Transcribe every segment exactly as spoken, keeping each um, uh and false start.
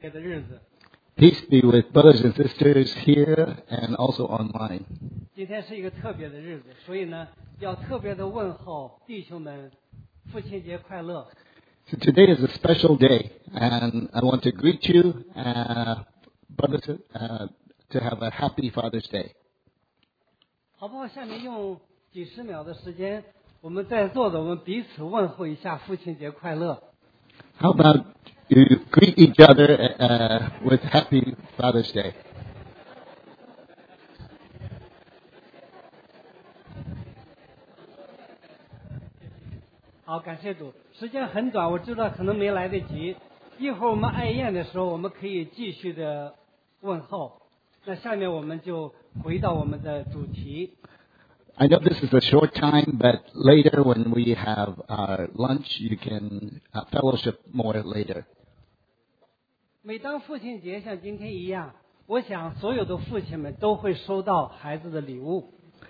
的日子。 Peace be with brothers and sisters here and also online. 今天是一个特别的日子，所以呢，要特别的问候弟兄们，父亲节快乐。 So today is a special day, and I want to greet you, uh, brothers, uh, to have a happy Father's Day. 好不好？下面用几十秒的时间，我们在座的我们彼此问候一下父亲节快乐。 How about you greet each other uh, with happy Father's Day? 好，感谢主。时间很短，我知道可能没来得及。一会儿我们爱宴的时候，我们可以继续的问候。那下面我们就回到我们的主题。 I know this is a short time, but later when we have our lunch, you can uh, fellowship more later. 每当父亲节像今天一样，我想所有的父亲们都会收到孩子的礼物。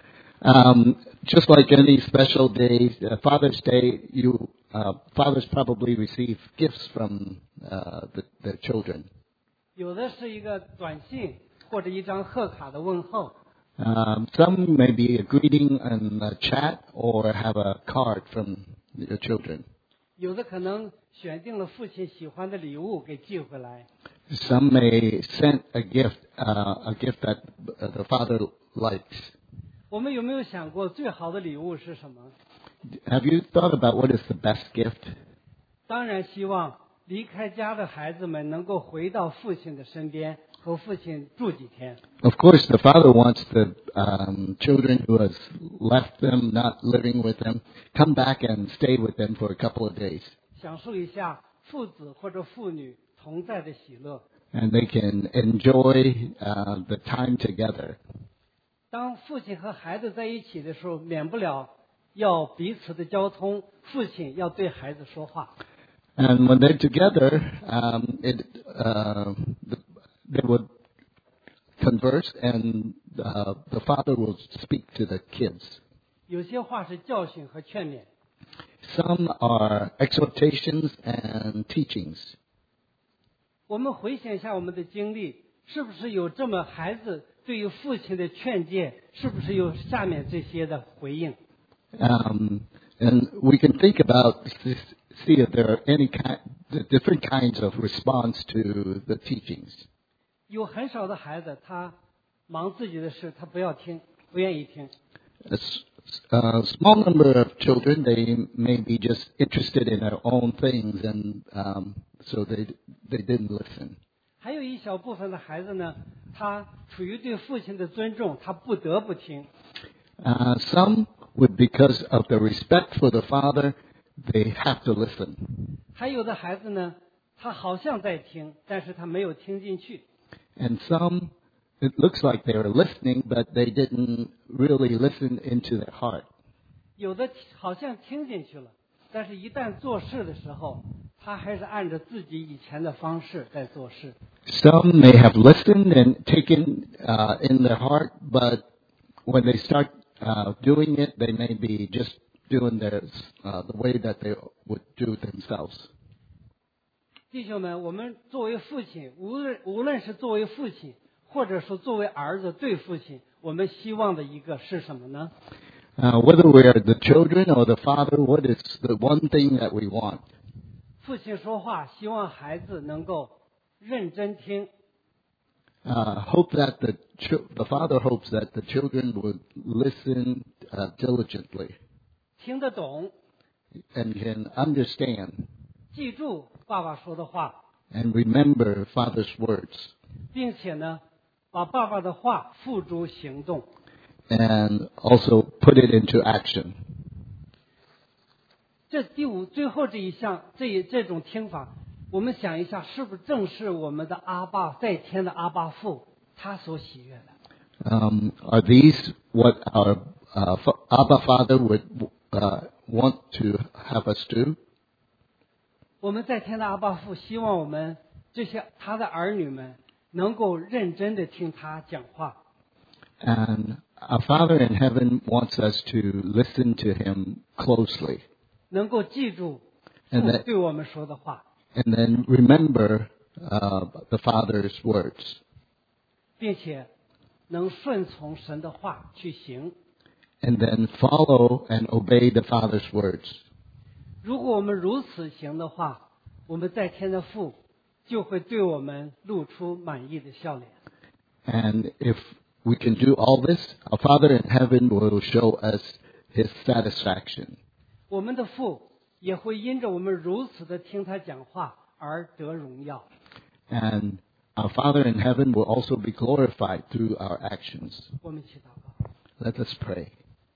Um, just like any special days, uh, Father's Day, you uh, fathers probably receive gifts from uh, the, their children. 有的是一个短信或者一张贺卡的问候， Um, some may be a greeting in a chat or have a card from your children. 有的可能选定了父亲喜欢的礼物给寄回来。 Some may send a gift, uh, a gift that the father likes. 我们有没有想过最好的礼物是什么？ Have you thought about what is the best gift? 当然希望离开家的孩子们能够回到父亲的身边，和父亲住几天。 Of course, the father wants the um, children who has left them, not living with them, come back and stay with them for a couple of days. 享受一下父子或者父女同在的喜乐。 And they can enjoy uh, the time together. 当父亲和孩子在一起的时候，免不了要彼此的交通，父亲要对孩子说话。 And when they're together, um, it, uh, they would converse, and uh, the father will speak to the kids. 有些话是教训和劝勉， Some are exhortations and teachings. 我们回想一下我们的经历，是不是有这么孩子对于父亲的劝诫，是不是有下面这些的回应？ Um, and we can think about this, see if there are any kind, the different kinds of response to the teachings. 有很少的孩子，他忙自己的事，他不要听，不愿意听。 A s- a small number of children, they may be just interested in their own things, and um, so they they didn't listen. 还有一小部分的孩子呢，他处于对父亲的尊重，他不得不听。 Uh, some would, because of the respect for the father, they have to listen. 还有的孩子呢，他好像在听，但是他没有听进去。 And some, it looks like they were listening, but they didn't really listen into their heart. 有的好像听进去了，但是一旦做事的时候，他还是按照自己以前的方式在做事。 Some may have listened and taken uh, in their heart, but when they start uh, doing it, they may be just doing their, uh, the way that they would do themselves. 弟兄们，我们作为父亲，无论无论是作为父亲，或者说作为儿子对父亲，我们希望的一个是什么呢？ Uh, whether we are the children or the father, what is the one thing that we want? 父亲说话，希望孩子能够认真听， Uh, hope that the ch- the father hopes that the children would listen uh, diligently 听得懂， and can understand 记住爸爸说的话， and remember father's words, 并且呢，把爸爸的话付诸行动。 and also put it into action. 这第五最后这一项，这一这种听法，我们想一下，是不是正是我们的阿爸在天的阿爸父他所喜悦的？ Um, are these what our uh, fa- Abba Father would uh, want to have us do? 我们在天的阿爸父希望我们这些他的儿女们能够认真的听他讲话， And our Father in heaven wants us to listen to Him closely, 能够记住 And 父 that- 对我们说的话。 and then remember uh, the Father's words, 并且能顺从神的话去行。 and then follow and obey the Father's words. 如果我们如此行的话，我们在天的父就会对我们露出满意的笑脸。 And if we can do all this, our Father in heaven will show us His satisfaction. 我们的父也会因着我们如此的听他讲话而得荣耀。 And our Father in heaven will also be glorified through our actions. 我们一起祷告。 Let us pray.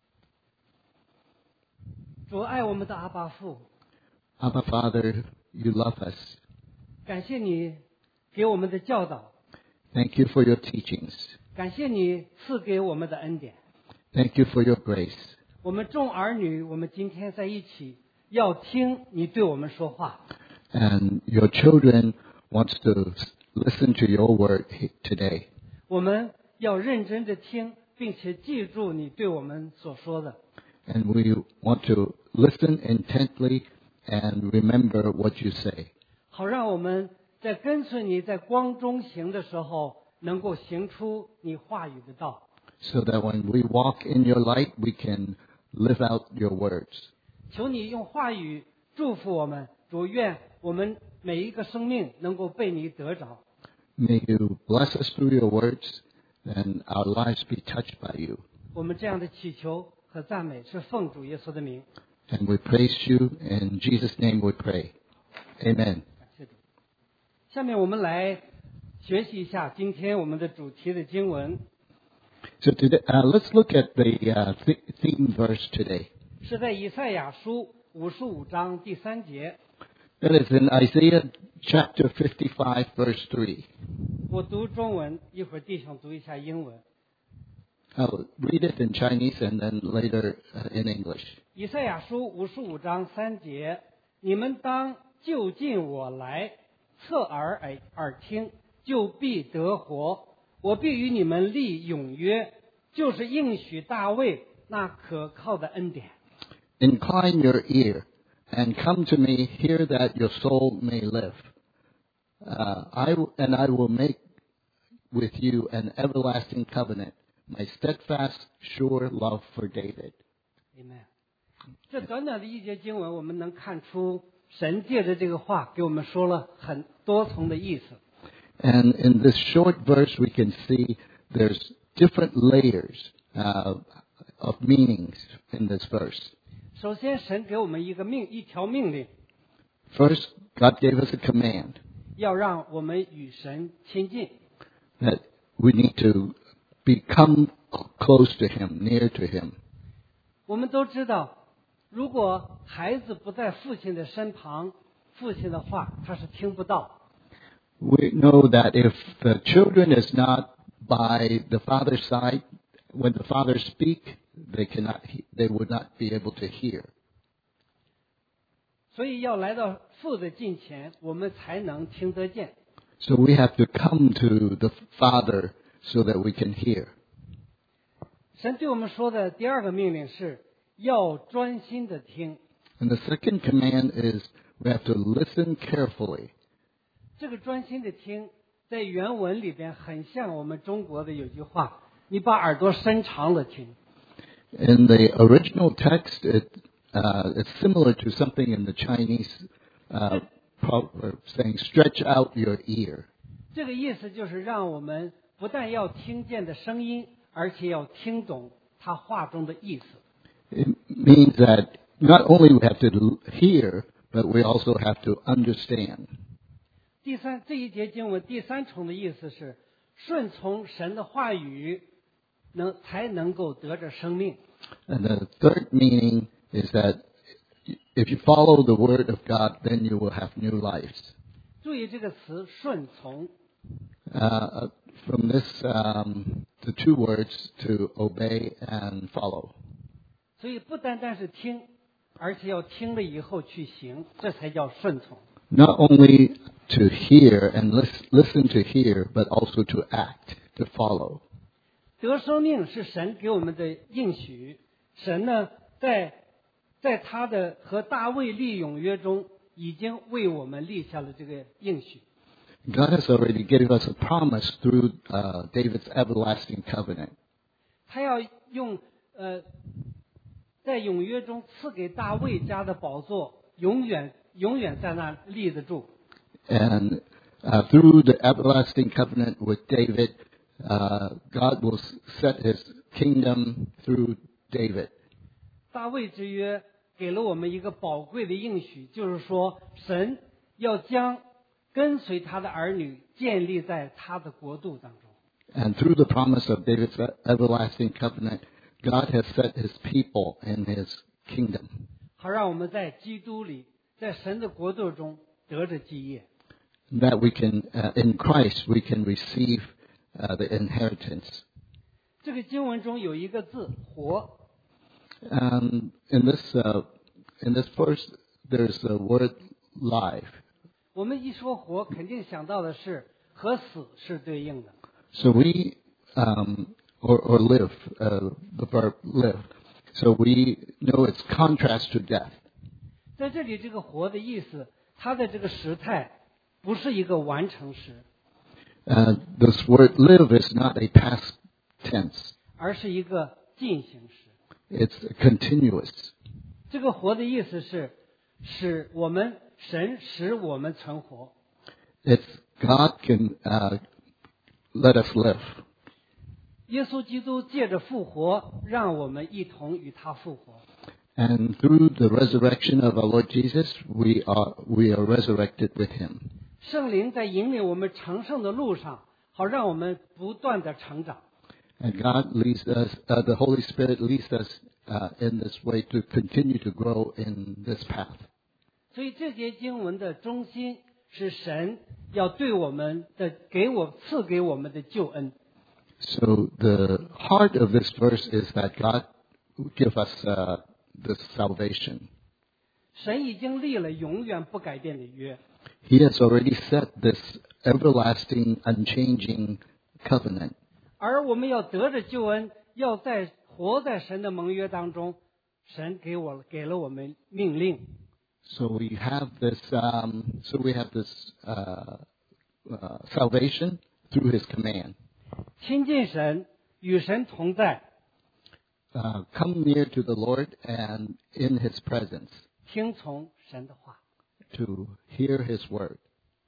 主爱我们的阿爸父， Abba Father, you love us. 感谢你给我们的教导， Thank you for your teachings. 感谢你赐给我们的恩典。 Thank you for your grace. 我们众儿女，我们今天在一起，要听你对我们说话。 And your children wants to listen to your word today. 我们要认真的听，并且记住你对我们所说的。 And we want to listen intently and remember what you say, 好让我们在跟随你在光中行的时候，能够行出你话语的道。 so that when we walk in your light, we can live out your words. 求你用话语祝福我们，主愿我们每一个生命能够被你得着。 May you bless us through your words, and our lives be touched by you. 我们这样的祈求和赞美是奉主耶稣的名。 And we praise you. In Jesus' name we pray. Amen. 感谢主。下面我们来学习一下今天我们的主题的经文， So today, uh, let's look at the uh, th- theme verse today. 是在以赛亚书五十五章第三节。 That is in Isaiah chapter fifty-five, verse three. 我读中文，一会儿弟兄读一下英文。 I'll read it in Chinese and then later uh, in English. 以赛亚书五十五章三节：你们当就近我来，侧耳耳耳听，就必得活。我必与你们立永约，就是应许大卫那可靠的恩典。 Incline your ear and come to me, hear that your soul may live. Uh, I w- and I will make with you an everlasting covenant, my steadfast, sure love for David. Amen。这短短的一节经文，我们能看出神借着这个话给我们说了很多重的意思。 And in this short verse, we can see there's different layers uh, of meanings in this verse. 首先，神给我们一个命一条命令， First, God gave us a command 要让我们与神亲近。 that we need to become close to Him, near to Him. 我们都知道，如果孩子不在父亲的身旁，父亲的话他是听不到。 We know that if the children is not by the father's side, when the father speak, they cannot, he- they would not be able to hear. 所以要来到父的近前，我们才能听得见。 So we have to come to the Father so that we can hear. 神对我们说的第二个命令是要专心的听。 And the second command is we have to listen carefully. 这个专心的听，在原文里边很像我们中国的有句话：你把耳朵伸长了听。 In the original text, it, uh, it's similar to something in the Chinese uh, proverb saying, stretch out your ear. 这个意思就是让我们不但要听见的声音，而且要听懂他话中的意思。 It means that not only we have to hear, but we also have to understand. 第三，这一节经文第三重的意思是顺从神的话语，能才能够得着生命。 And the third meaning is that if you follow the word of God, then you will have new lives. 注意这个词“顺从 Uh, from this, um, the two words to obey and follow. ”， 所以不单单是听，而且要听了以后去行，这才叫顺从。 Not only to hear and lis- listen to hear, but also to act, to follow. 得生命是神给我们的应许，神呢在在他的和大卫立永约中，已经为我们立下了这个应许。 God has already given us a promise through uh, David's everlasting covenant. 他要用呃，在永约中赐给大卫家的宝座，永远永远在那立得住。 And uh, through the everlasting covenant with David, uh, God will set his kingdom through David. 大卫之约给了我们一个宝贵的应许，就是说，神要将跟随他的儿女建立在他的国度当中。 And through the promise of David's everlasting covenant, God has set his people in his kingdom. 好让我们在基督里，在神的国度中得着基业。 That we can, uh, in Christ, we can receive uh, the inheritance. 这个经文中有一个字“活”。 Um, in this, uh, in this verse, there's the word "life." 我们一说活，肯定想到的是和死是对应的。 So we, um, or, or live, uh, the verb live. So we know it's contrast to death. 在这里，这个“活”的意思，它的这个时态不是一个完成时。 Uh, this word "live" is not a past tense. 而是一个进行时。 It's continuous. 这个“活”的意思是使我们神使我们存活。 It's God can uh, let us live. 耶稣基督借着复活，让我们一同与他复活。 And through the resurrection of our Lord Jesus, we are we are resurrected with Him. 圣灵在引领我们成圣的路上，好让我们不断的成长。 And God leads us, uh, the Holy Spirit leads us uh, in this way to continue to grow in this path. 所以这节经文的中心是神要对我们的给我赐给我们的救恩。 So the heart of this verse is that God will give us uh, this salvation. 神已经立了永远不改变的约。 He has already set this everlasting, unchanging covenant. 而我们要得着救恩，要在活在神的盟约当中，神给我给了我们命令。 So we have this. Um, so we have this uh, uh, salvation through His command. 亲近神，与神同在， Uh, come near to the Lord and in His presence 听从神的话。 to hear His word.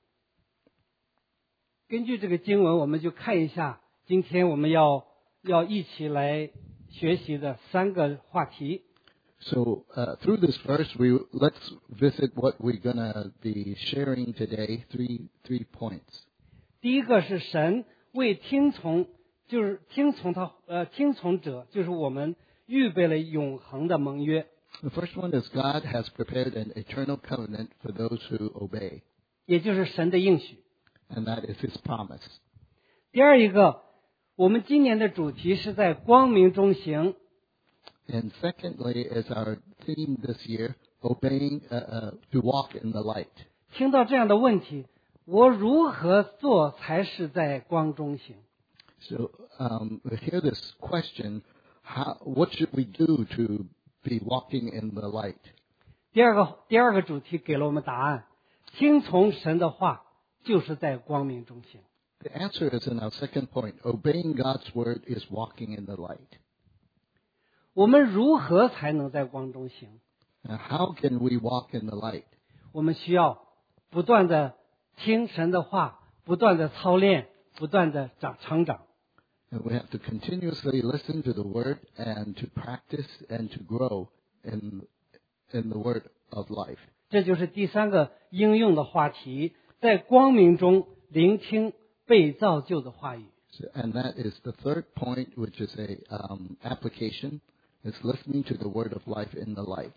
根据这个经文，我们就看一下今天我们要要一起来学习的三个话题。 So uh, through this verse, we let's visit what we're gonna be sharing today. Three three points. 第一个是神为听从，就是听从他呃听从者，就是我们预备了永恒的盟约。 The first one is God has prepared an eternal covenant for those who obey, 也就是神的应许。 and that is His promise. 第二一个，我们今年的主题是在光明中行。 And secondly, is our theme this year, obeying uh, uh, to walk in the light. 听到这样的问题，我如何做才是在光中行？ So um, we hear this question: How, what should we do to be walking in the light? 第二个第二个主题给了我们答案：听从神的话，就是在光明中行。 The answer is in our second point. Obeying God's word is walking in the light. 我们如何才能在光中行？ Now, how can we walk in the light? 我们需要不断的听神的话，不断的操练，不断的长成长。 And we have to continuously listen to the word and to practice and to grow in in the word of life. 这就是第三个应用的话题，在光明中聆听被造就的话语。 So, and that is the third point, which is a um, application, is listening to the word of life in the light.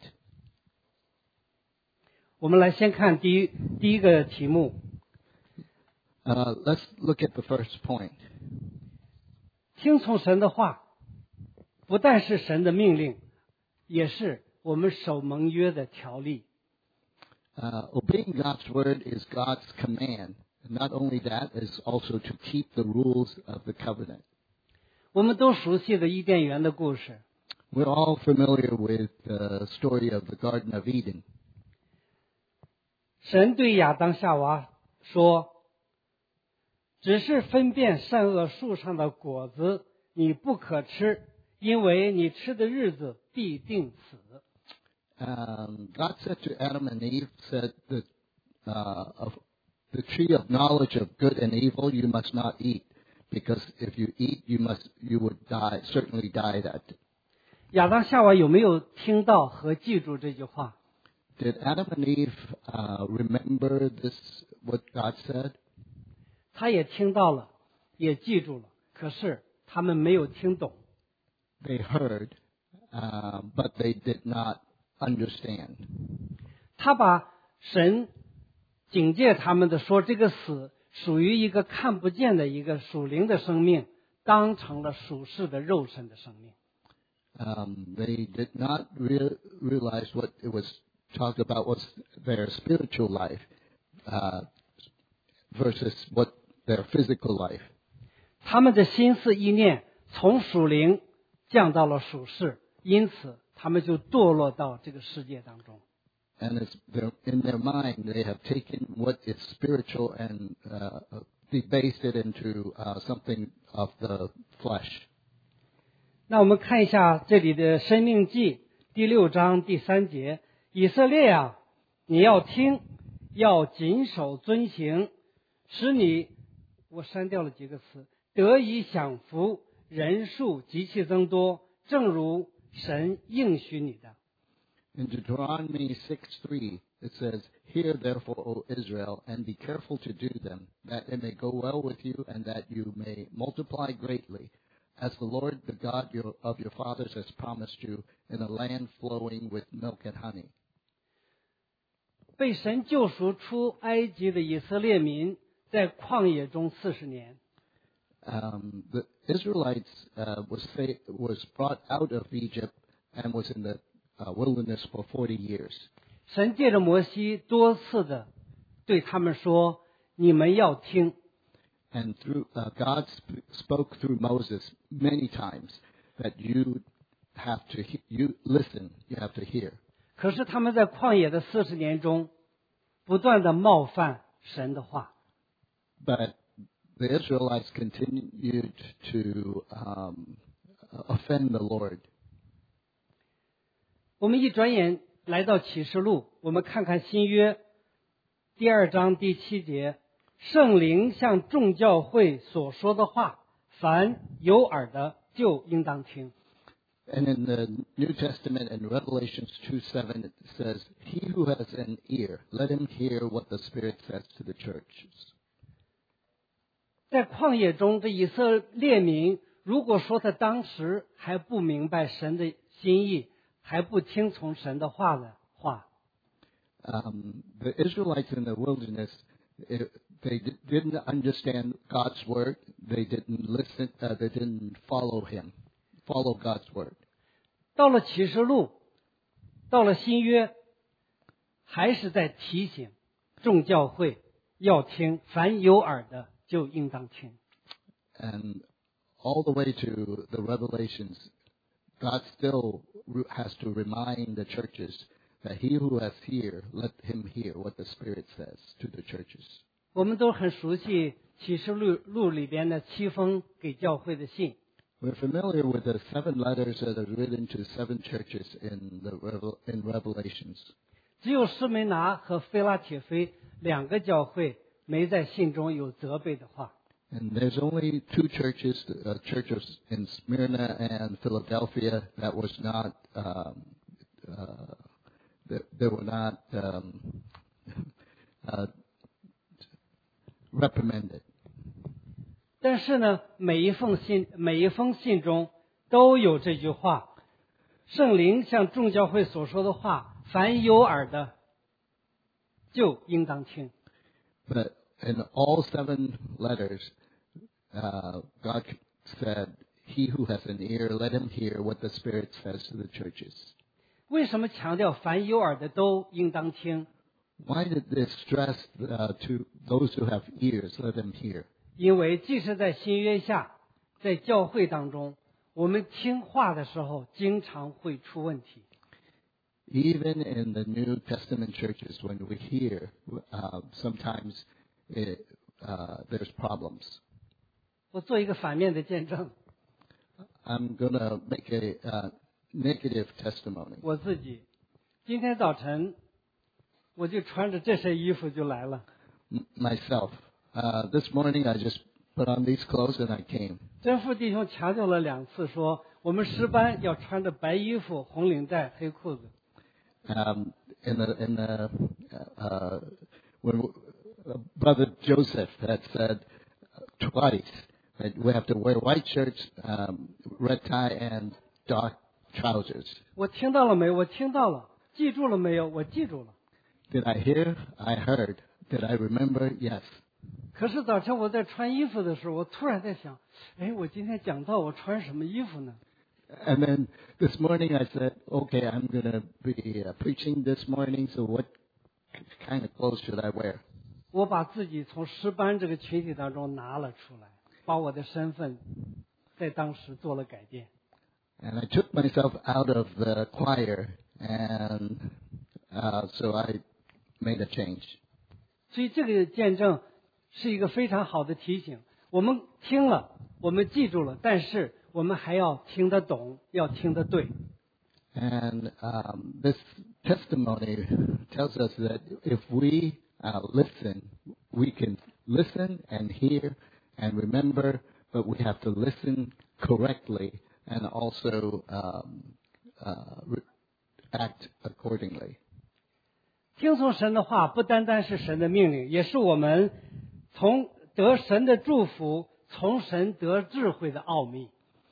我们来先看第一第一个题目， Uh, let's look at the first point. 听从神的话，不但是神的命令，也是我们守盟约的条例。 Uh, obeying God's word is God's command. And not only that, is also to keep the rules of the covenant. 我们都熟悉的伊甸园的故事， We're all familiar with the story of the Garden of Eden. 神对亚当夏娃说：“ 只是分辨善恶树上的果子，你不可吃，因为你吃的日子必定死。 Um, God said to Adam and Eve, said that uh, of the tree of knowledge of good and evil you must not eat, because if you eat, you must you would die, certainly die that. 亚当夏娃有没有听到和记住这句话？ Did Adam and Eve uh, remember this, what God said? 他也听到了，也记住了，可是他们没有听懂。 They heard, uh, but they did not understand. 他把神警戒他们的说这个死属于一个看不见的一个属灵的生命，当成了属世的肉身的生命。 Um, they did not re- realize what it was talked about was their spiritual life uh, versus what their physical life. 他们的心思意念从属灵降到了属世，因此他们就堕落到这个世界当中。 And it's their, in their mind, they have taken what is spiritual and uh, debased it into uh, something of the flesh. 那我们看一下这里的《申命记》第六章第三节：以色列啊，你要听，要谨守遵行，使你，我删掉了几个词，得以享福，人数极其增多，正如神应许你的。 In Deuteronomy six three, it says, Hear therefore, O Israel, and be careful to do them, that it may go well with you, and that you may multiply greatly, as the Lord, the God your, of your fathers, has promised you, in a land flowing with milk and honey. 被神救赎出埃及的以色列民，在旷野中四十年。 Um, the Israelites uh, was, fa- was brought out of Egypt and was in the uh, wilderness for forty years. 神借着摩西多次的对他们说：“你们要听。” And through uh, God sp- spoke through Moses many times that you have to he- you listen, you have to hear. 可是他们在旷野的四十年中，不断的冒犯神的话。 But the Israelites continued to um, offend the Lord. 我们一转眼来到启示录，我们看看新约第二章第七节，圣灵向众教会所说的话，凡有耳的就应当听。 And in the New Testament, in Revelations two seven, it says, He who has an ear, let him hear what the Spirit says to the churches. 在旷野中，这以色列民如果说他当时还不明白神的心意，还不听从神的话的话， Um, the Israelites in the wilderness, it, they di- didn't understand God's word. They didn't listen. Uh, they didn't follow Him, follow God's word. 到了启示录，到了新约，还是在提醒众教会要听，凡有耳的就应当听。 And all the way to the Revelations, God still re- has to remind the churches that he who has ear, let him hear what the Spirit says to the churches. 我们都很熟悉启示录录里边的七封给教会的信。 We're familiar with the seven letters that are written to seven churches in the Revel- in Revelations. 只有施梅拿和菲拉铁菲两个教会没在信中有责备的话。 And there's only two churches, uh, churches in Smyrna and Philadelphia, that was not, um, uh, that, they were not um, uh, reprimanded. 但是呢，每一封信每一封信中都有这句话：圣灵向众教会所说的话，凡有耳的就应当听。 But in all seven letters, uh, God said, "He who has an ear, let him hear what the Spirit says to the churches." 为什么强调凡有耳的都应当听？ Why did they stress uh, to those who have ears, let them hear? 因为即使在新约下，在教会当中，我们听话的时候，经常会出问题。 Even in the New Testament churches, when we hear, uh, sometimes it, uh, there's problems. 我做一个反面的见证， I'm going to make a uh, negative testimony. 我自己今天早晨我就穿着这身衣服就来了。 M- myself. Uh, this morning I just put on these clothes and I came. 真父弟兄强调了两次说，我们诗班要穿着白衣服、红领带、黑裤子。 Um, in the, in the, uh, when uh, Brother Joseph had said twice that we have to wear white shirts, um, red tie, and dark trousers. 我听到了没有？我听到了。记住了没有？我记住了。 Did I hear? I heard. Did I remember? Yes. 可是早晨我在穿衣服的时候，我突然在想，哎，我今天讲道，我穿什么衣服呢？ And then this morning I said, okay, I'm going to be uh, preaching this morning, so what kind of clothes should I wear? 我把自己从诗班这个群体当中拿了出来，把我的身份在当时做了改变。 And I took myself out of the choir, and uh, so I made a change. 所以这个见证是一个非常好的提醒。我们听了，我们记住了，但是我们还要听得懂，要听得对。 And um, this testimony tells us that if we uh, listen, we can listen and hear and remember, but we have to listen correctly and also um, uh, re- act accordingly. 听从神的话，不单单是神的命令，也是我们从得神的祝福，从神得智慧的奥秘。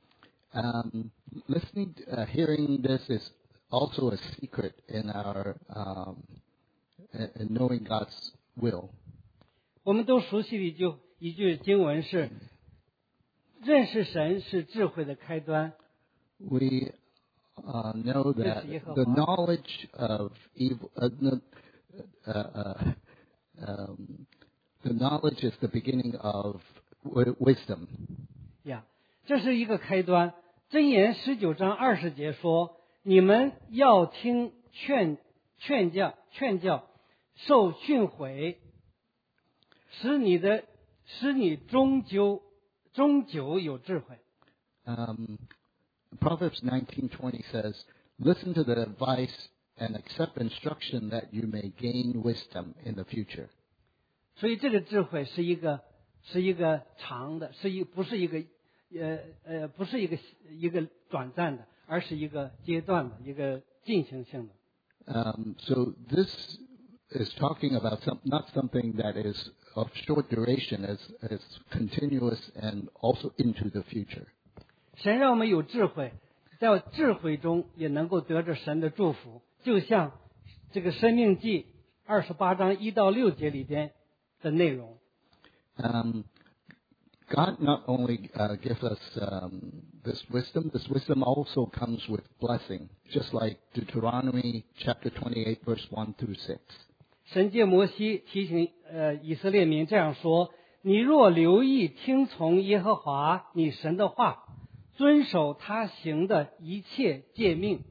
Um, listening, uh, hearing this is also a secret in our um, in in knowing God's will. 我们都熟悉的一句一句经文是：认识神是智慧的开端。 We uh, know that the knowledge of evil, uh, no, uh, uh, um, the knowledge is the beginning of w- wisdom. 呀，这是一个开端。箴言十九章二十节说：“你们要听劝劝教劝教，受训诲，使你的使你终究终究有智慧。” Um, Proverbs nineteen twenty says, "Listen to the advice and accept instruction that you may gain wisdom in the future." 所以这个智慧是一个是一个长的，是一不是一个呃呃不是一个一个短暂的，而是一个阶段的一个进行性的。 Um, so this is talking about some, not something that is of short duration, as as continuous and also into the future. 神让我们有智慧，在智慧中也能够得着神的祝福，就像这个《生命记》二十八章一到六节里边的内容。 Um, God not only uh, gives us um, this wisdom, this wisdom also comes with blessing, just like Deuteronomy chapter twenty-eight, verse one through six. 神借摩西提醒呃以色列民这样说：你若留意听从耶和华你神的话，遵守他行的一切诫命。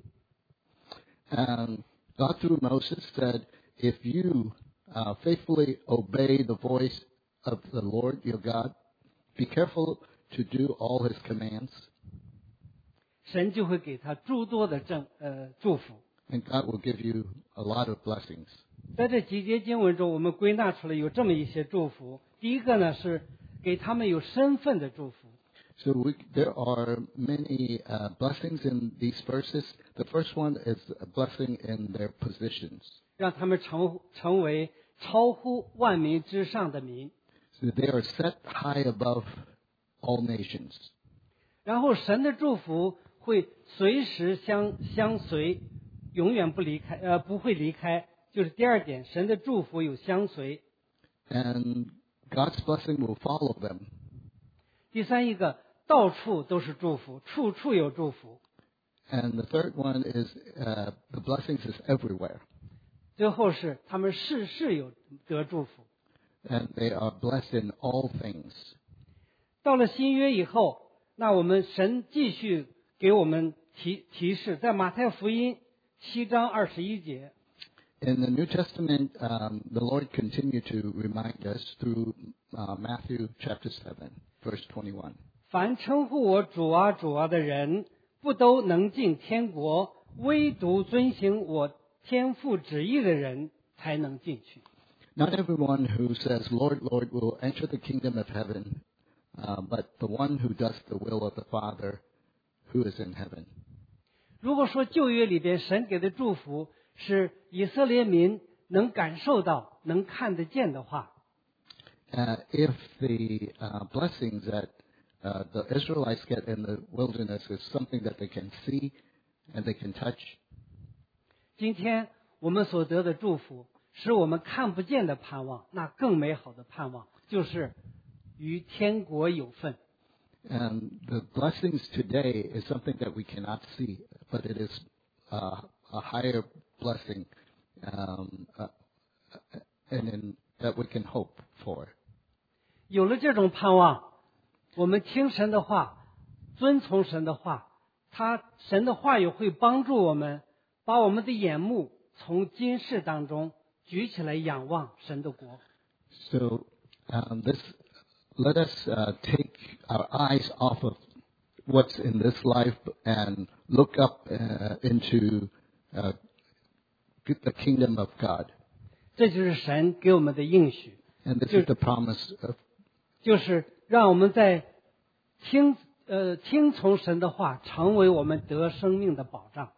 And God through Moses said, if you uh, faithfully obey the voice of the Lord your God, be careful to do all his commands, 神就会给他诸多的正呃祝福。 and God will give you a lot of blessings. 在这几节经文中，我们归纳出来有这么一些祝福。第一个呢是给他们有身份的祝福。 So we, there are many uh, blessings in these verses. The first one is a blessing in their positions. 让他们成成为超乎万民之上的民。 So they are set high above all nations. 然后神的祝福会随时相相随，永远不离开，呃，不会离开。就是第二点，神的祝福有相随。 And God's blessing will follow them. 第三一个，到处都是祝福，处处有祝福。 And the third one is uh, the blessings is everywhere. 最后是他们事事有得祝福。 And they are blessed in all things. 到了新约以后，那我们神继续给我们提提示，在马太福音七章二十一节。 In the New Testament, um, the Lord continued to remind us through uh, Matthew chapter seven, verse twenty-one. 凡称呼我主啊主啊的人，不都能进天国，唯独遵行我天父旨意的人才能进去。 Not everyone who says, Lord, Lord, will enter the kingdom of heaven, uh, but the one who does the will of the Father who is in heaven. 如果说旧约里边神给的祝福是以色列民能感受到、能看得见的话， Uh, if the uh, blessings that uh, the Israelites get in the wilderness is something that they can see and they can touch, 今天我们所得的祝福是我们看不见的盼望，那更美好的盼望就是与天国有份。 and the blessings today is something that we cannot see, but it is uh, a higher blessing um, uh, and in, that we can hope for. 有了这种盼望，我们听神的话，遵从神的话，他神的话语会帮助我们把我们的眼目从今世当中举起来仰望神的国。 So um, this, let us uh, take our eyes off of what's in this life and look up uh, into uh, the kingdom of God. 这就是神给我们的应许， And this is the promise of 就是让我们在听呃听从神的话，成为我们得生命的保障。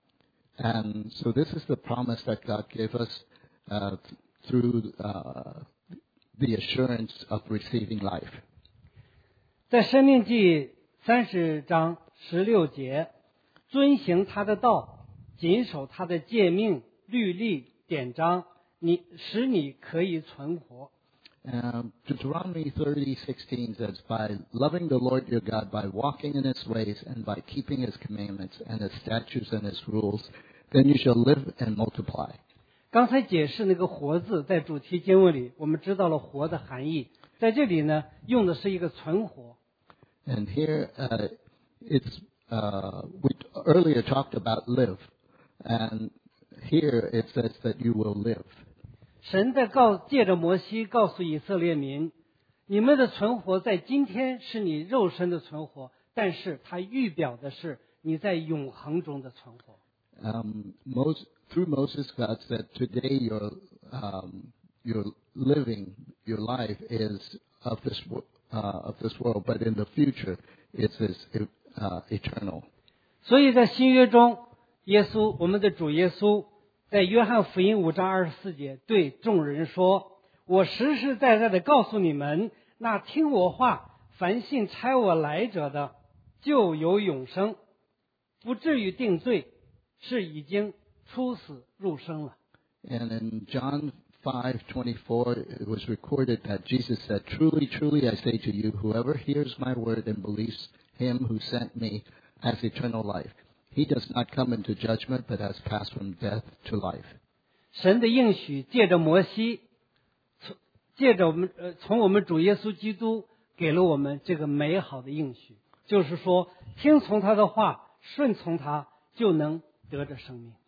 And so this is the promise that God gave us uh, through uh, the assurance of receiving life. 在申命记三十章十六节，遵行他的道，谨守他的诫命、律例、典章，你使你可以存活。 Um, Deuteronomy thirty sixteen says, by loving the Lord your God, by walking in his ways, and by keeping his commandments and his statutes and his rules, then you shall live and multiply. 刚才解释那个“活”字，在主题经文里，我们知道了“活”的含义。在这里呢，用的是一个存活。 And here uh, it's uh, we earlier talked about live, and here it says that you will live. 神在告借着摩西告诉以色列民，你们的存活在今天是你肉身的存活，但是它预表的是你在永恒中的存活。 Um, Moses, through Moses, God said, today your um, your living, your life is of this wo- uh, of this world, but in the future it is uh, eternal. 所以在新约中，耶稣，我们的主耶稣，在约翰福音五章二十四节对众人说：“我实实在在的告诉你们，那听我话，凡信差我来者的，就有永生，不至于定罪，是已经出死入生了。” And in John five twenty-four, it was recorded that Jesus said, "Truly, truly, I say to you, whoever hears my word and believes him who sent me has eternal life. He does not come into judgment, but has passed from death to life." 神的应许借着摩西，从借着我们呃，从我们主耶稣基督给了我们这个美好的应许，就是说，听从他的话，顺从他，就能得着生命。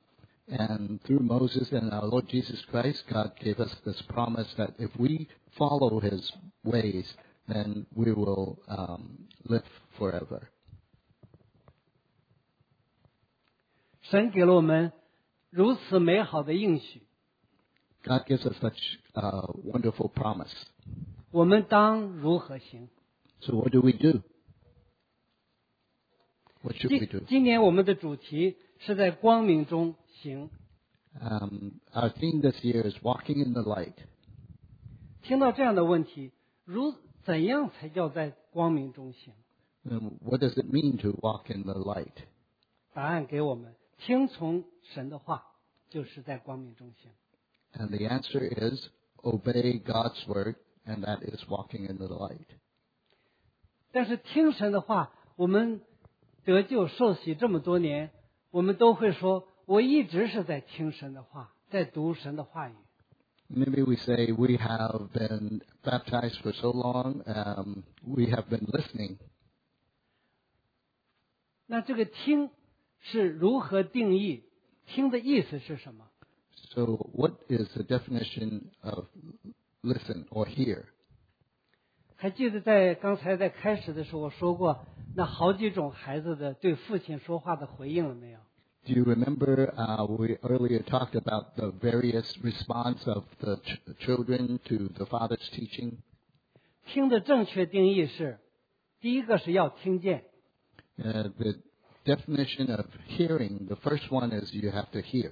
And through Moses and our Lord Jesus Christ, God gave us this promise that if we follow his ways, then we will um, live forever. 神给了我们如此美好的应许， God gives us such a wonderful promise. 我们当如何行？ So what do we do? What should we 今 do? 今年我们的主题是在光明中行。 Um, our theme this year is walking in the light. 听到这样的问题，如怎样才叫在光明中行？ And what does it mean to walk in the light? 答案给我们：听从神的话，就是在光明中行。 And the answer is obey God's word, and that is walking in the light. 但是听神的话，我们得救受洗这么多年，我们都会说，我一直是在听神的话，在读神的话语。 Maybe we say we have been baptized for so long, um, we have been listening. 那这个听是如何定义？听的意思是什么？ So what is the definition of listen or hear? 还记得在刚才在开始的时候我说过，那好几种孩子的对父亲说话的回应了没有？ Do you remember uh, we earlier talked about the various response of the ch- children to the father's teaching? 听的正确定义是，第一个是要听见， Uh, the definition of hearing, the first one is you have to hear.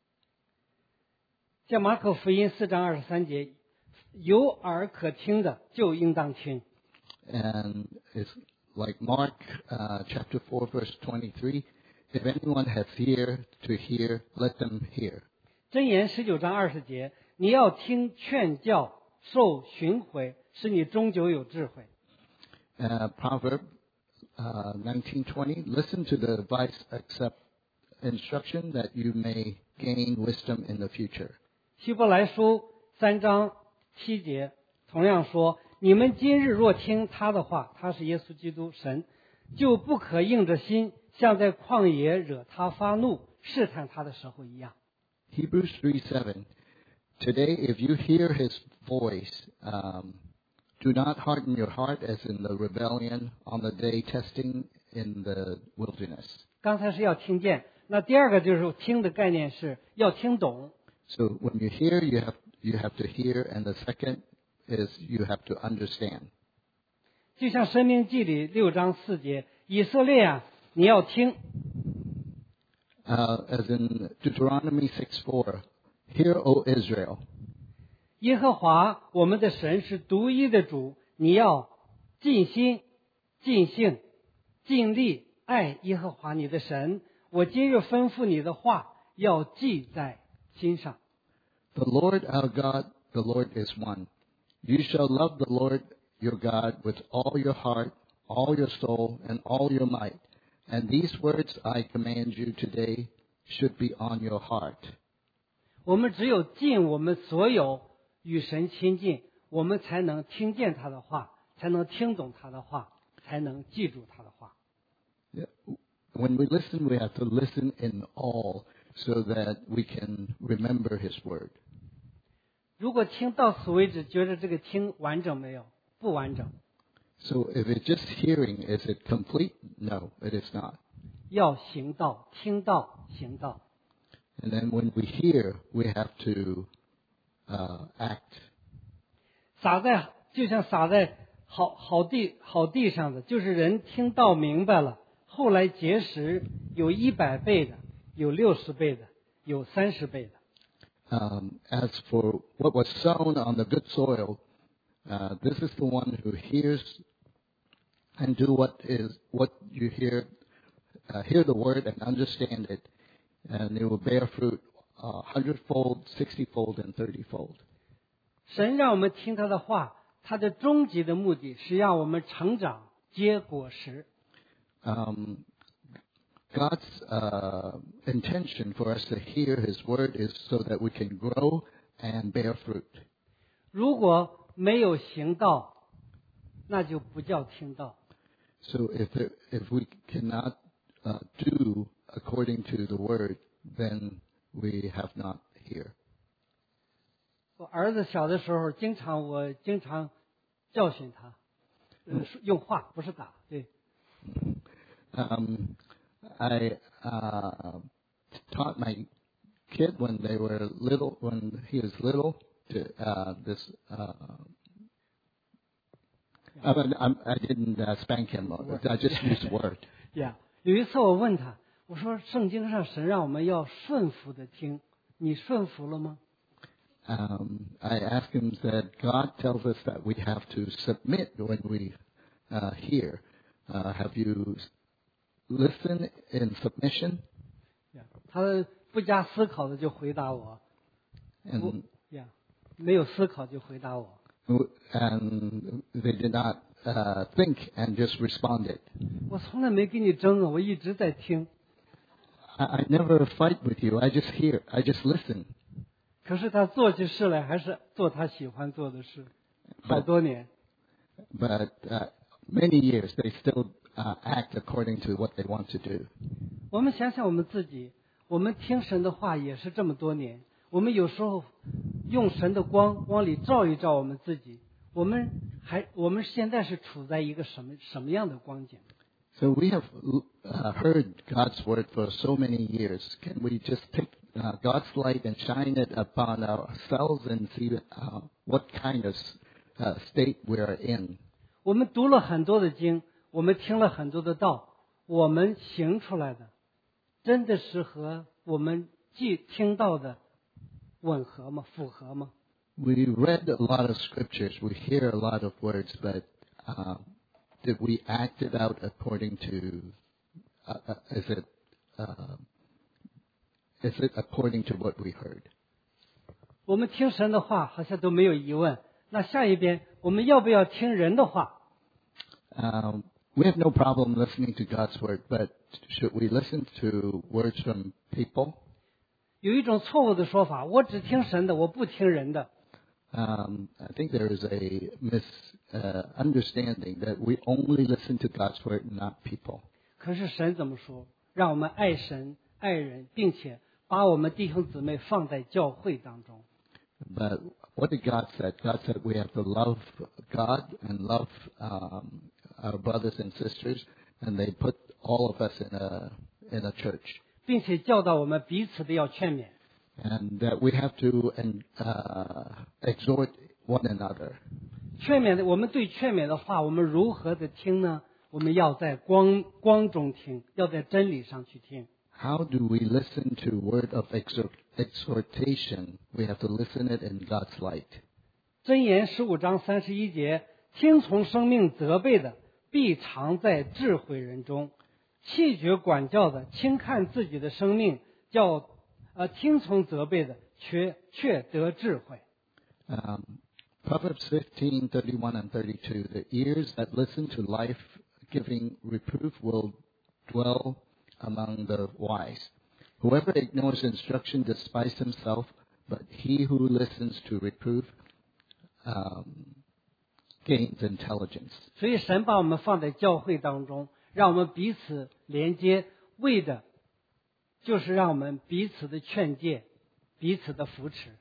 像马可福音四章二十三节，有耳可听的就应当听。 And it's like Mark uh, chapter four, verse twenty-three. If anyone has ear to hear, let them hear. 箴言十九章二十节，你要听劝教，受训诲，使你终究有智慧。 Uh, Proverb uh, nineteen twenty. Listen to the advice, accept instruction, that you may gain wisdom in the future. 希伯来书三章七节同样说：你们今日若听他的话，他是耶稣基督神，就不可硬着心，像在旷野惹他发怒、试探他的时候一样。 Hebrews three seven. Today, if you hear his voice, um, do not harden your heart as in the rebellion on the day testing in the wilderness. 刚才是要听见，那第二个就是听的概念是要听懂。 So when you hear, you have you have to hear, and the second is you have to understand. 就像《申命记》里六章四节，以色列啊，你要听。 Uh, as in Deuteronomy six four, hear, O Israel. 耶和华我们的神是独一的主，你要尽心、尽性、尽力爱耶和华你的神。我今日吩咐你的话，要记在心上。 The Lord our God, the Lord is one. You shall love the Lord your God with all your heart, all your soul, and all your might. And these words I command you today should be on your heart. 我们只有尽我们所有与神亲近，我们才能听见他的话，才能听懂他的话，才能记住他的话。 Yeah. When we listen, we have to listen in all so that we can remember his word. 如果听到此为止，觉得这个听完整没有？不完整。 So if it's just hearing, is it complete? No, it is not. 要行道，听道，行道。 And then when we hear, we have to uh, act. 撒在就像撒在好好地好地上的，就是人听道明白了，后来结实，有一百倍的，有六十倍的，有三十倍的。 Um, as for what was sown on the good soil, uh, this is the one who hears and do what is what you hear, uh, hear the word and understand it, and it will bear fruit uh, hundredfold, sixtyfold, and thirtyfold. 神让我们听他的话，他的终极的目的是让我们成长结果实。 Um, God's uh, intention for us to hear his word is so that we can grow and bear fruit. 如果没有行道，那就不叫听道。 So if it, if we cannot uh, do according to the word, then we have not hear. 我儿子小的时候，经常我经常教训他，呃用话不是打，对。 Um, I uh, taught my kid when they were little, when he was little, to uh, this. Uh, I, mean, I'm- I didn't uh, spank him. I just used word. Yeah. 有一次我问他，我说圣经上神让我们要顺服的听，你顺服了吗？ Um, I asked him that God tells us that we have to submit when we uh, hear. Uh, have you listened in submission? Yeah. 他不加思考的就回答我，不 And ，Yeah， 没有思考就回答我。 and they did not uh, think and just responded. 我从来没跟你争啊，我一直在听。 I, I never fight with you. I just hear. I just listen. 可是他做起事来还是做他喜欢做的事，好多年。 But uh, many years they still uh, act according to what they want to do. 我们想想我们自己，我们听神的话也是这么多年， 我们有时候用神的光往里照一照我们自己，我们还我们现在是处在一个什么什么样的光景？ So we have uh, heard God's word for so many years. Can we just take uh, God's light and shine it upon ourselves and see uh, what kind of uh, state we are in? 我们读了很多的经，我们听了很多的道，我们行出来的，真的是和我们既听到的吻合吗？符合吗？ We read a lot of scriptures. We hear a lot of words, but uh, did we act it out according to? Uh, uh, is it uh, is it according to what we heard? 我们听神的话好像都没有疑问，那下一遍我们要不要听人的话？ Um, we have no problem listening to God's word, but should we listen to words from people? 有一种错误的说法，我只听神的，我不听人的。 Um, I think there is a misunderstanding uh, that we only listen to God's word, not people. 可是神怎么说？让我们爱神、爱人，并且把我们弟兄姊妹放在教会当中。 But what did God say? God said we have to love God and love um, our brothers and sisters, and they put all of us in a in a church. 并且教导我们彼此的要劝勉。 And that we have to and, uh, exhort one another. 劝勉的，我们对劝勉的话，我们如何的听呢？我们要在光光中听，要在真理上去听。 How do we listen to word of exhort, exhortation? We have to listen it in God's light. 箴言十五章三十一节：听从生命责备的，必藏在智慧人中；弃绝管教的，轻看自己的生命，叫呃听从责备的，却却得智慧。 Um, Proverbs fifteen, thirty-one and thirty-two. The ears that listen to life-giving reproof will dwell among the wise. Whoever ignores instruction despises himself, but he who listens to reproof um, gains intelligence. 所以神把我们放在教会当中，让我们彼此连接，为的就是让我们彼此的劝诫，彼此的扶持。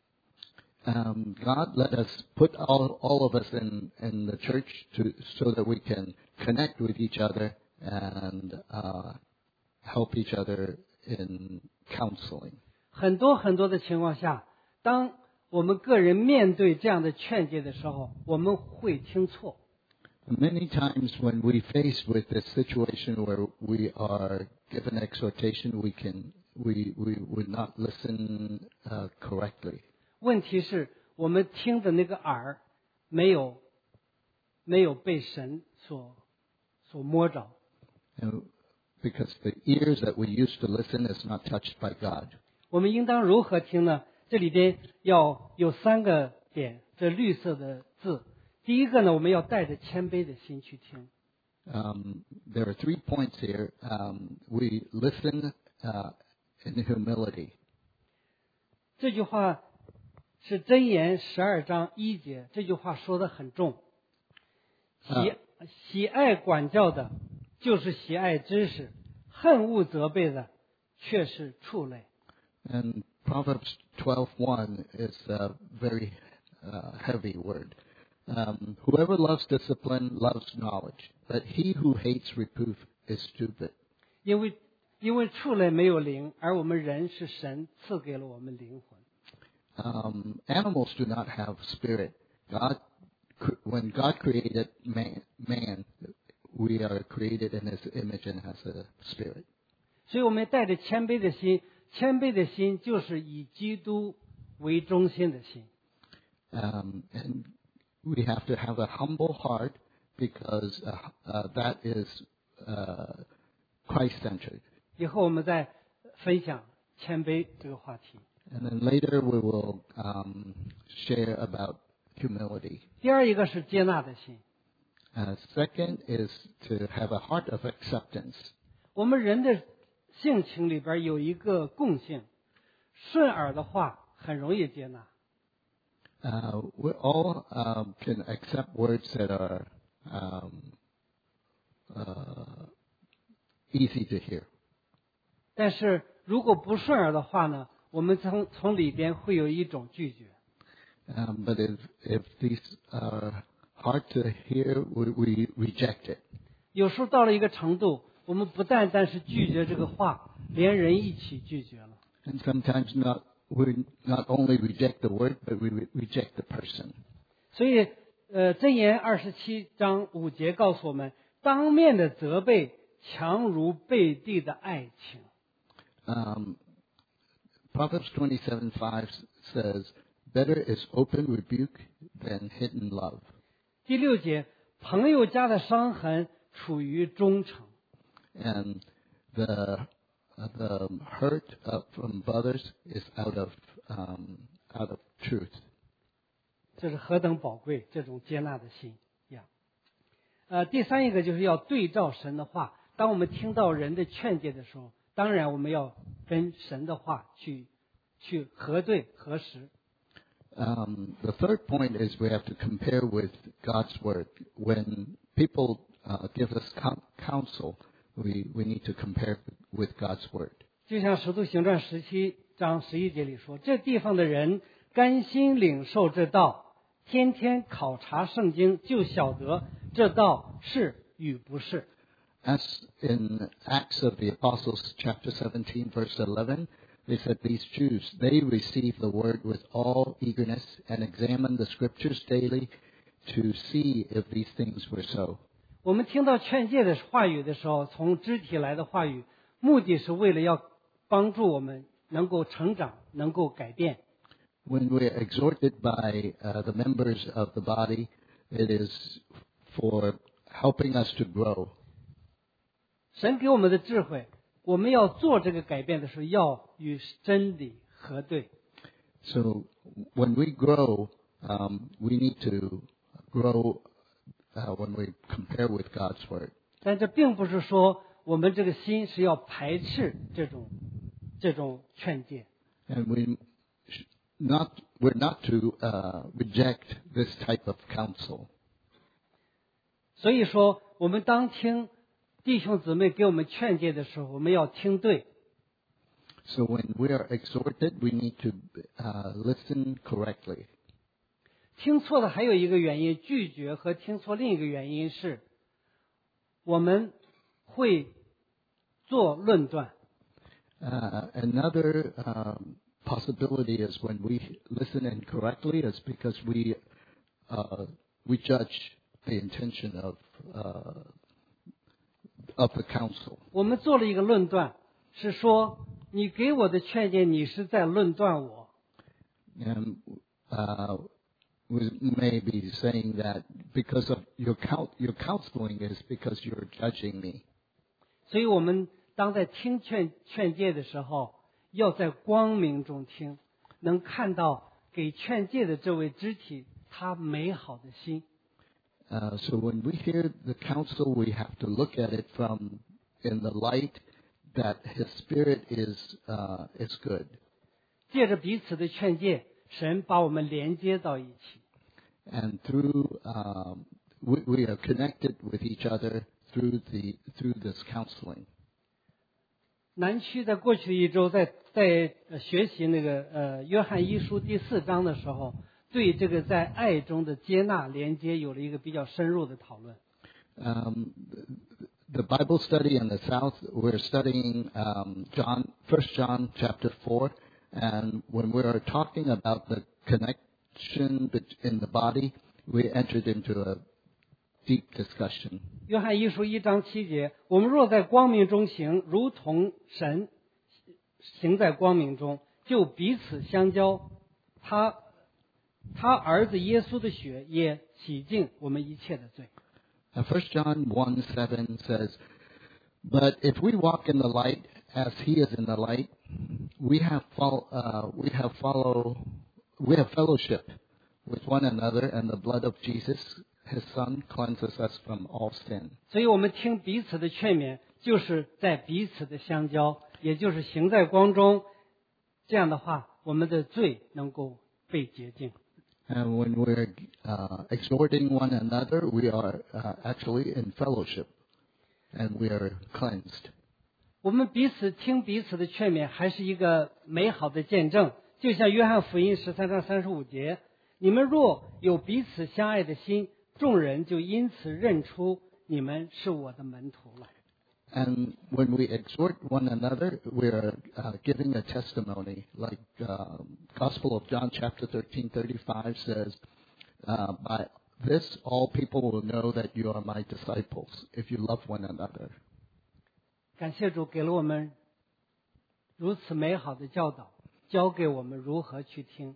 Um, God let us put all, all of us in, in the church to, so that we can connect with each other and uh, help each other in counseling. 很多很多的情况下，当我们个人面对这样的劝诫的时候，我们会听错。 Many times when we face with this situation where we are given exhortation, we can we we would not listen uh, correctly. 问题是我们听的那个耳没有没有被神所所摸着。 And because the ears that we use to listen is not touched by God. 我们应当如何听呢？这里边要有三个点，这绿色的字。第一个呢，我们要带着谦卑的心去听。 Um, there are three points here. Um, we listen uh, in humility. 这句话是箴言十二章一节，这句话说得很重。喜喜爱管教的，就是喜爱知识；恨恶责备的，却是畜类。 And Proverbs twelve one is a very uh, heavy word. Um, whoever loves discipline loves knowledge, but he who hates reproof is stupid. 因为因为畜类没有灵，而我们人是神赐给了我们灵魂。 Um, animals do not have spirit. God, when God created man, man, we are created in His image and has a spirit. 所以我们带着谦卑的心，谦卑的心就是以基督为中心的心。 Um, and we have to have a humble heart because uh, uh, that is uh, Christ-centered. 以后我们再分享谦卑这个话题。 And then later we will um, share about humility. 第二一个是接纳的心。 Uh, second is to have a heart of acceptance. 我们人的性情里边有一个共性，顺耳的话很容易接纳。 Uh, we all um, can accept words that are um, uh, easy to hear. 但是如果不顺耳的话呢， 我们从从里边会有一种拒绝。 Um, but if, if these are hard to hear, we, we reject it. 有时候到了一个程度，我们不但但是拒绝这个话，连人一起拒绝了。 And sometimes not, we not only reject the word, but we re- reject the person. 所以，呃，箴言二十七章五节告诉我们，当面的责备强如背地的爱情。 Um, Proverbs twenty-seven five says, better is open rebuke than hidden love. 第六节，朋友家的伤痕处于忠诚。 And the, uh, the hurt of, from brothers is out of, um, out of truth. 这是何等宝贵，这种接纳的心呀！呃，第三一个就是要对照神的话。当我们听到人的劝诫的时候，当然我们要跟神的话去去核对核实。 Um, the third point is we have to compare with God's word. When people uh, give us coun- counsel, we, we need to compare with God's word. 就像《使徒行传》十七章十一节里说：“这地方的人甘心领受这道，天天考察圣经，就晓得这道是与不是。” As in Acts of the Apostles, chapter seventeen, verse eleven, they said these Jews, they receive the word with all eagerness and examine the scriptures daily to see if these things were so. 我们听到劝诫的话语的时候，从肢体来的话语，目的是为了要帮助我们能够成长，能够改变。 When we're exhorted by uh, the members of the body, it is for helping us to grow. 神给我们的智慧，我们要做这个改变的时候，要与真理核对。 So when we grow, um, we need to grow uh, when we compare with God's word. 但这并不是说我们这个心是要排斥这种这种劝诫。 And we sh- not we're not to uh, reject this type of counsel. 所以说，我们当听弟兄姊妹给我们劝诫的时候，我们要听对。 So when we are exhorted, we need to uh, listen correctly. 听错的还有一个原因，拒绝和听错另一个原因是，我们会做论断。 Uh, another um, possibility is when we listen incorrectly is because we uh, we judge the intention of uh, of the counsel. 我们做了一个论断，是说你给我的劝诫，你是在论断我。 And uh, we may be saying that because of your count, your counseling is because you're judging me. 所以我们当在听劝劝诫的时候，要在光明中听，能看到给劝诫的这位肢体他美好的心。 Uh, so when we hear the counsel, we have to look at it from in the light that His Spirit is uh, is good. 借着彼此的劝诫，神把我们连接到一起。 And through um, we, we are connected with each other through the through this counseling. 南区在过去的一周在在呃学习那个呃约翰一书第四章的时候，对这个在爱中的接纳连接有了一个比较深入的讨论。 Um, the Bible study in the South, we're studying um, John, First John chapter four, and when we are talking about the connection in the body, we entered into a deep discussion. 约翰一书一章七节，我们若在光明中行，如同神行在光明中，就彼此相交。他他儿子耶稣的血也洗净我们一切的罪。 Now, First John one seven says, "But if we walk in the light, as He is in the light, we have fol- uh, we have follow we have fellowship with one another, and the blood of Jesus, His Son, cleanses us from all sin." 所以我们听彼此的劝勉，就是在彼此的相交，也就是行在光中。这样的话，我们的罪能够被洁净。 And when we're uh, exhorting one another, we are uh, actually in fellowship, and we are cleansed. 我们彼此听彼此的劝勉，还是一个美好的见证。就像约翰福音十三章三十五节，你们若有彼此相爱的心，众人就因此认出你们是我的门徒了。 And when we exhort one another, we are uh, giving a testimony. Like uh, Gospel of John chapter thirteen thirty-five says, uh, by this all people will know that you are my disciples, if you love one another. 感谢主给了我们如此美好的教导，教给我们如何去听。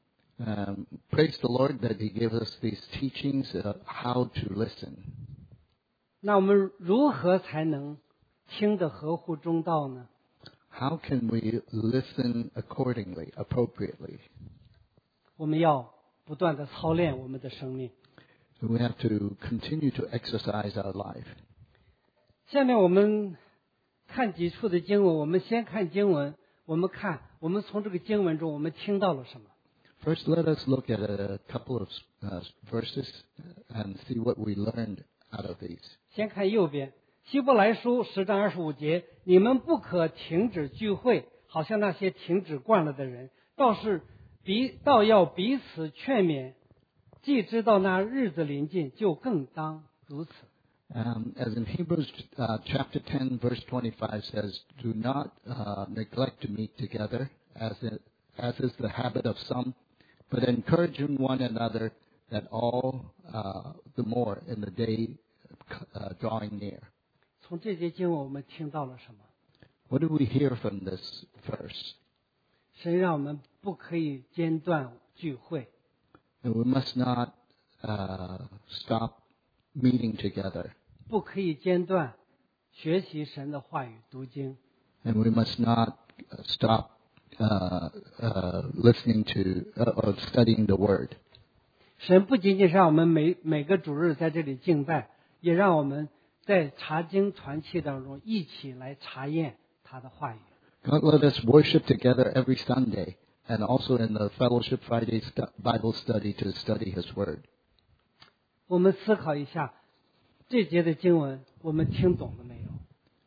Um, praise the Lord that He gave us these teachings uh, how to listen. 那我们如何才能听得合乎中道呢？ How can we listen accordingly, appropriately? 我们要不断的操练我们的生命。 We have to continue to exercise our life. 下面我们看几处的经文，我们先看经文，我们看我们从这个经文中我们听到了什么。 First, let us look at a couple of uh, verses and see what we learned out of these. 先看右边，希伯来书十章二十五节，你们不可停止聚会，好像那些停止惯了的人，倒是彼倒要彼此劝勉，既知道那日子临近，就更当如此。 Um, as in Hebrews uh, chapter ten, verse twenty-five says, do not uh, neglect to meet together, as, it, as is the habit of some, but encouraging one another, that all uh, the more in the day uh, drawing near. 从这节经文我们听到了什么？ What do we hear from this verse? 神让我们不可以间断聚会， And we must not uh, stop meeting together. 不可以间断学习神的话语、读经。 And we must not uh, stop uh, uh, listening to uh, or studying the Word. 神不仅仅是让我们每每个主日在这里敬拜，也让我们在查经团契当中一起来查验他的话语。 God let us worship together every Sunday, and also in the Fellowship Friday stu- Bible study to study His Word. 我们思考一下这节的经文，我们听懂了没有？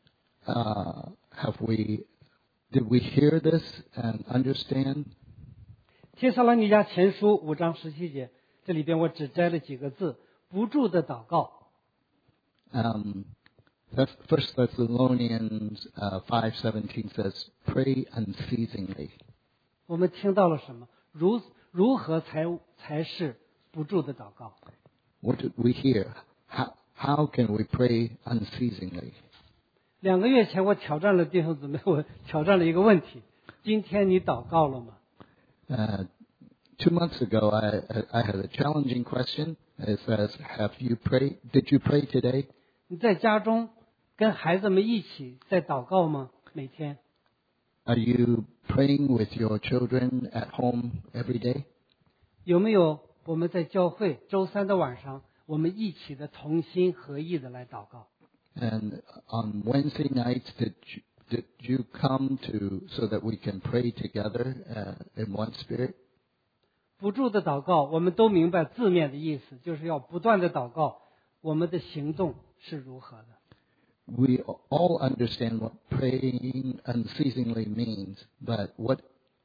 Uh, have we, did we hear this and understand? 帖撒罗尼迦前书五章十七节，这里边我只摘了几个字：不住的祷告。 Um, that's First Thessalonians uh, five seventeen says, "Pray unceasingly." 我们听到了什么？如如何才才是不住的祷告？ What did we hear? How, how can we pray unceasingly? 两个月前我挑战了弟兄姊妹，我挑战了一个问题：今天你祷告了吗？ Uh, two months ago, I, I had a challenging question. It says, "Have you prayed? Did you pray today?" 你在家中跟孩子们一起在祷告吗？每天？ Are you praying with your children at home every day? 有没有我们在教会周三的晚上，我们一起的同心合意的来祷告？ And on Wednesday nights, did you, did you come to so that we can pray together uh, in one spirit? 不住的祷告，我们都明白字面的意思，就是要不断的祷告。我们的行动是如何的？ We all understand what praying unceasingly means, but what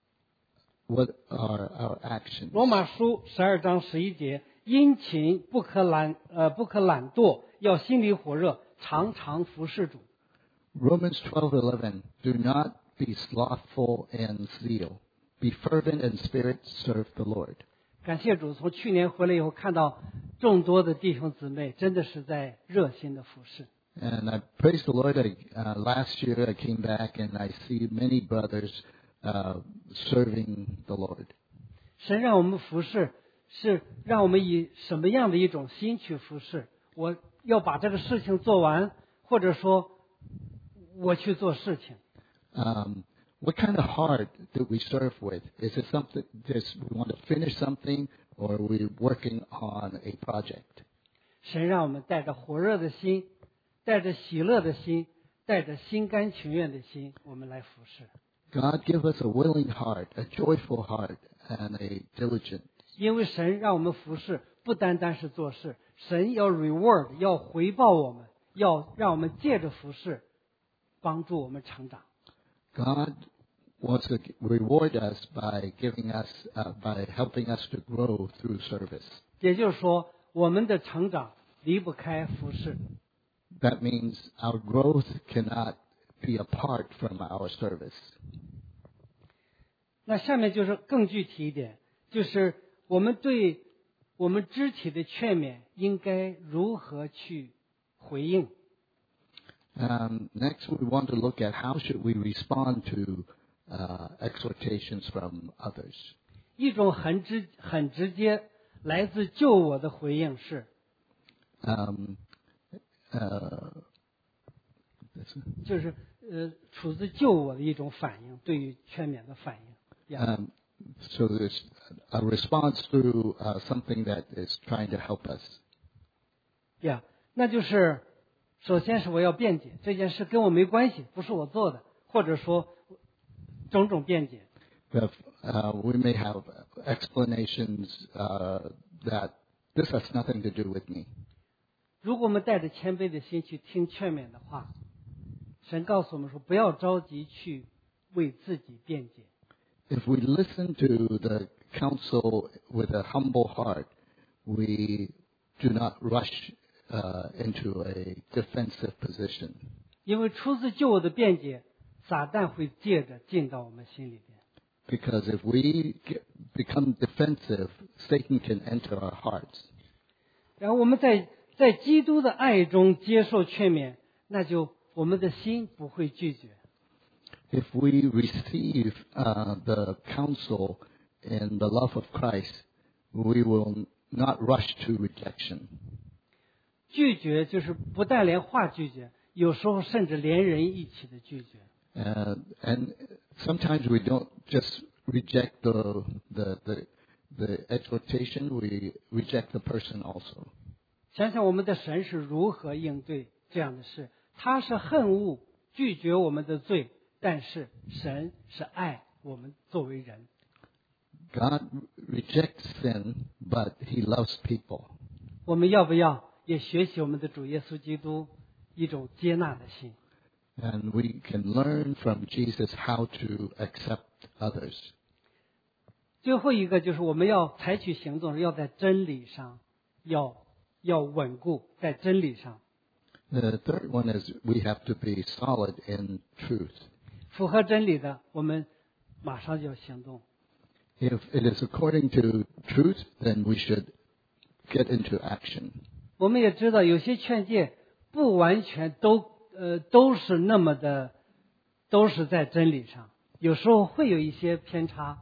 what are our actions? 罗马书十二章十一节，殷勤不可懒呃不可懒惰，要心里火热，常常服侍主。 Romans twelve eleven. Do not be slothful in zeal. Be fervent in spirit. Serve the Lord. 感谢主，从去年回来以后，看到众多的弟兄姊妹真的是在热心的服侍。 And I praise the Lord. I, uh, last year I came back and I see many brothers uh, serving the Lord. 神让我们服侍，是让我们以什么样的一种心去服侍？我要把这个事情做完，或者说我去做事情。 Um, what kind of heart do we serve with? Is it something just we want to finish something, or are we working on a project? 神让我们带着火热的心，带着喜乐的心，带着心甘情愿的心，我们来服侍。 God give us a willing heart, a joyful heart, and a diligent. 因为神让我们服侍，不单单是做事，神要 reward， 要回报我们，要让我们借着服侍帮助我们成长。 God wants to reward us by giving us, uh, by helping us to grow through service. 也就是说，我们的成长离不开服事。 That means our growth cannot be apart from our service. 那下面就是更具体一点，就是我们对我们肢体的劝勉应该如何去回应。 Um, next, we want to look at how should we respond to uh, exhortations from others. 一种很直很直接来自救我的回应是， Um, uh, this one. 就是呃出自救我的一种反应，对于劝勉的反应。Yeah. Um, so there's a response through uh, something that is trying to help us. Yeah. 那就是首先是我要辩解，这件事跟我没关系，不是我做的，或者说种种辩解。 If, uh, we may have explanations uh, that this has nothing to do with me. 如果我们带着谦卑的心去听劝勉的话，神告诉我们说，不要着急去为自己辩解。 If we listen to the counsel with a humble heart, we do not rush uh, into a defensive position. 因为出自救我的辩解，撒旦会借着进到我们心里边。 Because if we get, become defensive, Satan can enter our hearts. 然后我们在在基督的爱中接受劝勉，那就我们的心不会拒绝。 If we receive uh, the counsel in the love of Christ, we will not rush to rejection. 拒绝就是不但连话拒绝，有时候甚至连人一起的拒绝。 Uh, and sometimes we don't just reject the, the, the, the exhortation, we reject the person also. 想想我们的神是如何应对这样的事，他是恨恶拒绝我们的罪，但是神是爱我们作为人。 God rejects sin, but He loves people. 我们要不要也学习我们的主耶稣基督一种接纳的心？ And we can learn from Jesus how to accept others. 最后一个就是我们要采取行动，要在真理上要要稳固，在真理上 The third one is we have to be solid in truth. 符合真理的，我们马上就要行动。 If it is according to truth, then we should get into action. 我们也知道有些劝诫不完全都呃都是那么的，都是在真理上，有时候会有一些偏差。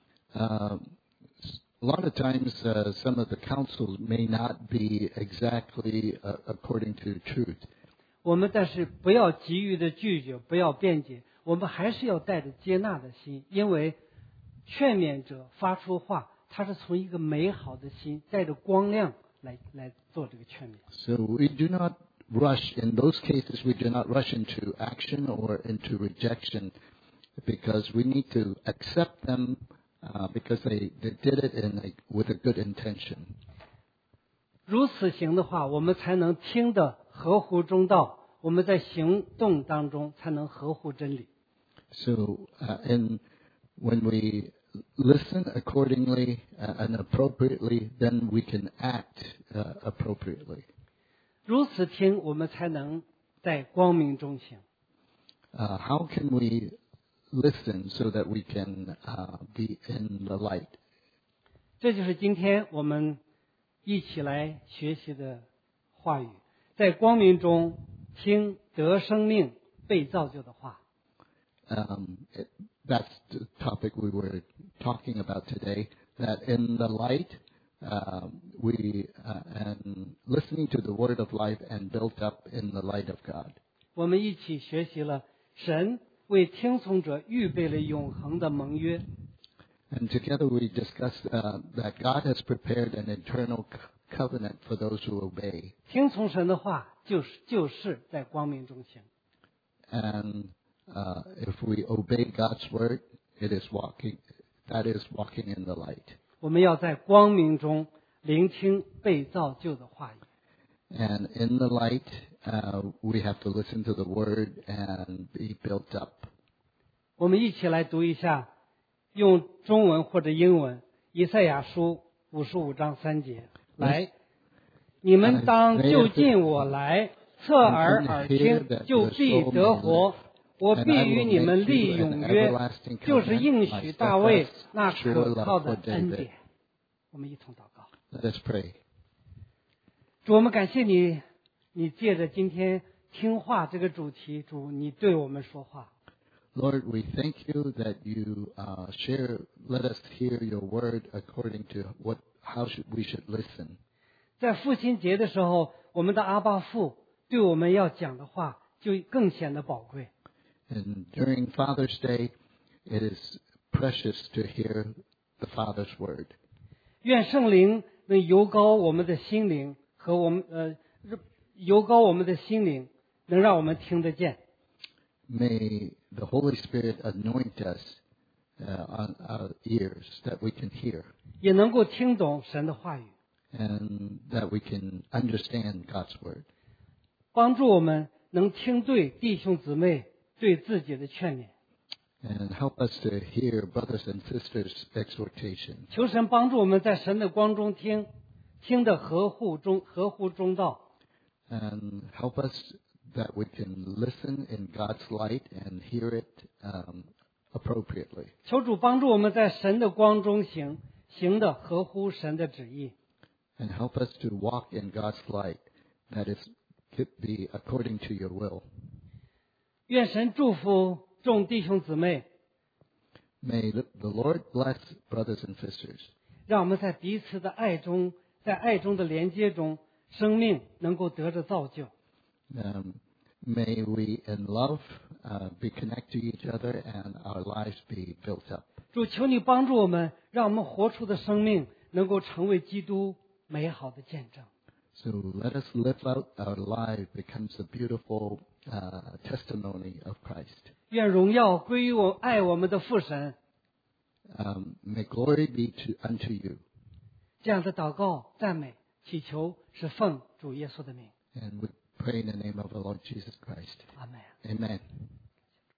Uh, a lot of times, uh, some of the counsels may not be exactly uh, according to truth. 我们但是不要急于的拒绝，不要辩解，我们还是要带着接纳的心，因为劝勉者发出话，他是从一个美好的心，带着光亮来来做这个劝勉。 So we do not rush. In those cases, we do not rush into action or into rejection because we need to accept them uh, because they, they did it in a, with a good intention. 如此行的话，我们才能听得合乎中道，我们在行动当中才能合乎真理。 So, uh, and when we listen accordingly uh, and appropriately, then we can act uh, appropriately. 如此听，我们才能在光明中行。 Uh, how can we listen so that we can uh, be in the light? 这就是今天我们一起来学习的话语，在光明中听得生命、被造就的话。 Um, it, that's the topic we were talking about today. That in the light, uh, we uh, and listening to the word of life and built up in the light of God. 我们一起学习了神为听从者预备了永恒的盟约。 And together we discussed uh, that God has prepared an eternal co- covenant for those who obey. 听从神的话，就是就是在光明中行。 And uh, if we obey God's word, it is walking. That is walking in the light. 我们要在光明中聆听被造就的话语。 And in the light, uh, we have to listen to the word and be built up. 我们一起来读一下，用中文或者英文，以赛亚书五十五章三节。来，你们当就近我来，侧耳耳听，就必得活。我必与你们立永约，就是应许大卫那可靠的恩典。我们一同祷告。 Let us pray. 主，我们感谢你，你借着今天听话这个主题，主，你对我们说话。 Lord, we thank you that you uh, share, let us hear your word according to what, how should, we should listen. 在父亲节的时候，我们的阿爸父对我们要讲的话就更显得宝贵。 And during Father's Day, it is precious to hear the Father's word. 愿圣灵能油膏我们的心灵和我们呃油膏我们的心灵，能让我们听得见。 May the Holy Spirit anoint us uh, on our ears that we can hear. 也能够听懂神的话语。 And that we can understand God's word. 帮助我们能听对弟兄姊妹对自己的劝勉。 And help us to hear brothers and sisters' exhortation. 求神帮助我们在神的光中听，听得合乎中合乎中道。 And help us that we can listen in God's light and hear it um, appropriately. 求主帮助我们在神的光中行，行得合乎神的旨意。 And help us to walk in God's light, that is, could be according to your will. 愿神祝福众弟兄姊妹。 May the Lord bless brothers and sisters. 让我们在彼此的爱中，在爱中的连接中，生命能够得着造就。 Um, may we in love uh, be connected to each other and our lives be built up. 主，求你帮助我们，让我们活出的生命能够成为基督美好的见证。 So let us live out our life becomes a beautiful uh, testimony of Christ. 愿荣耀归于我爱我们的父神。 Um, may glory be to, unto you. 这样的祷告、赞美、祈求是奉主耶稣的名。 And we pray in the name of the Lord Jesus Christ. Amen. Amen.